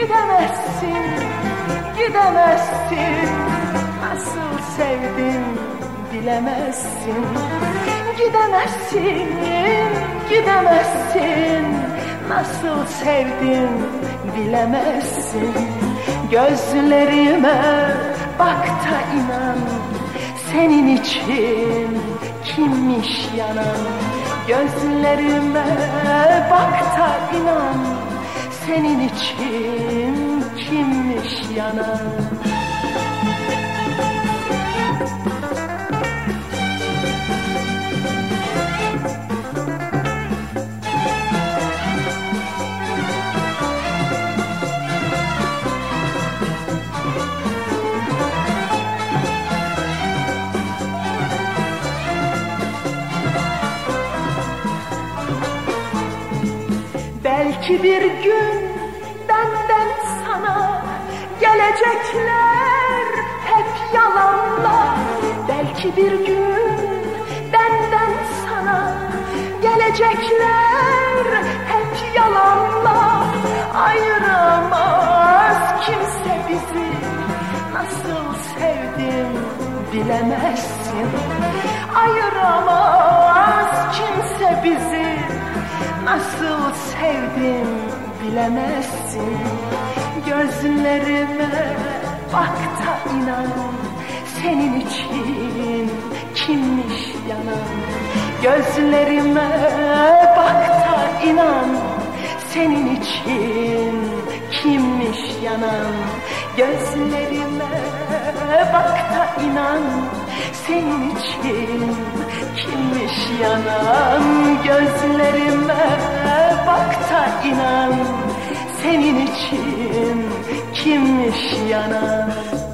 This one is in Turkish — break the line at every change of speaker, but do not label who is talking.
Gidemezsin, gidemezsin, nasıl sevdim bilemezsin. Gidemezsin, gidemezsin, nasıl sevdim bilemezsin. Gözlerime bak da inan, senin için kimmiş yanan. Gözlerime bak da inan, senin için kimmiş yanan. Belki bir gün benden sana gelecekler hep yalanla. Belki bir gün benden sana gelecekler hep yalanla. Ayıramaz kimse bizi, nasıl sevdim bilemezsin. Ayıramaz kimse bizi, nasıl sevdim bilemezsin. Gözlerime bak da inan, senin için kimmiş yanan. Gözlerime bak da inan, senin için kimmiş yanan. Gözlerime bak da inan, senin için kimmiş yanan. Gözlerime bak da inan, senin için kimmiş yanan.